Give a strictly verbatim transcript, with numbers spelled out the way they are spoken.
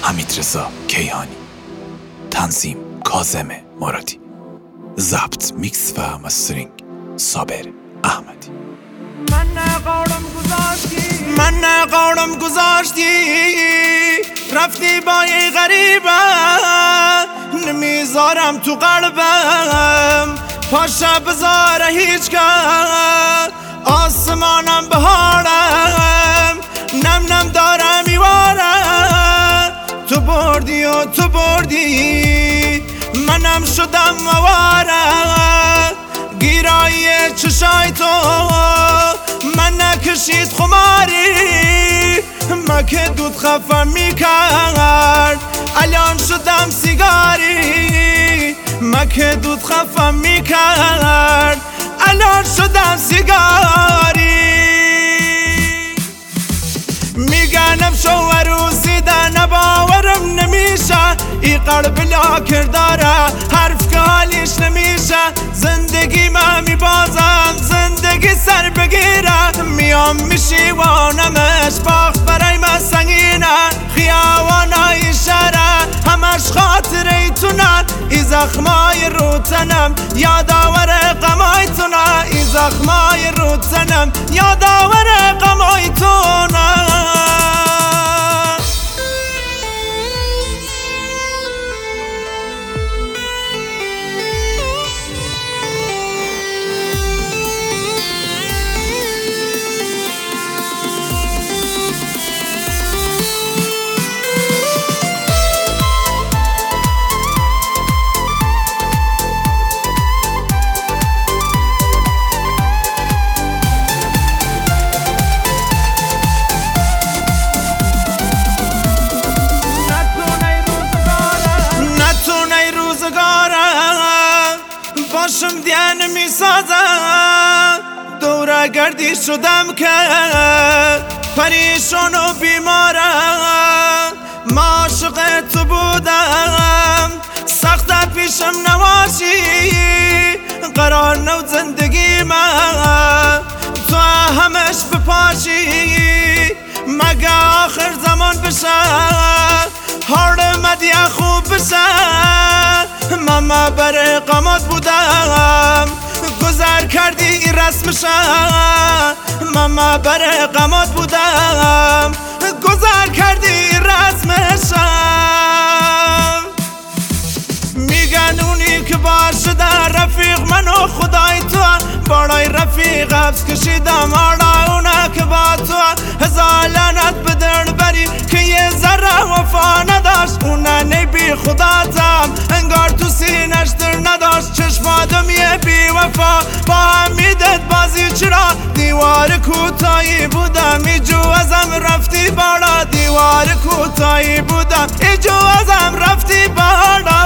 حمیدرضا کیهانی، تنظیم کاظم مرادی، ضبط میکس و مسترینگ صابر احمدی. من نقارم گذاشتی من نقارم گذاشتی رفتی با یه غریبه، نمیذارم تو قلبم پاشه بذاره هیچ که، آسمانم بهارم نم نم دارم میوارم، تو بردی و تو بردی منم شدم مواره، گیرایی چشای تو من نکشید خماری، ما که دود خفم میکرد الان شدم سیگاری، ما که دود خفم میکرد الان شدم سیگاری. میگنم شو روزیدن باورم نمیشه، ای قلب لا کرداره حرف که حالیش نمیشه، زندگی ما میبازم زندگی سر بگیره، میام میشیوانمش باخت برای من سنگینه، خیاوانای شهره همش خاطره ایتونن، ای زخمای رو تنم یادآور غمای تونه، ای زخمای رو تنم یادآور غمای تونه. باشم دیان میسازم دوره گردی شدم که پریشان و بیمارم، ما عاشق تو بودم سخت پیشم نواشی، قرار نو زندگی من تو همش بپاشی، مگه آخر زمان بشه حال مدیه خوب بشه، ماما بر قامت بودم گذر کردی این رسمشه، ماما بر قامت بودم گذر کردی این رسمشه، میگن اونی که بار شده رفیق من و خدای تو، بالای رفیق حبس کشیدم آلا اونا که با تو، هزار لعنت به دل بری که یه ذره وفا نداشت، اونا نبی خداتم انگار تو سینش در نداشت، چشمادم یه بی وفا با هم میدد بازی چرا، دیوار کوتاهی بودم ایجو ازم رفتی بالا، دیوار کوتاهی بودم ایجو ازم رفتی بالا.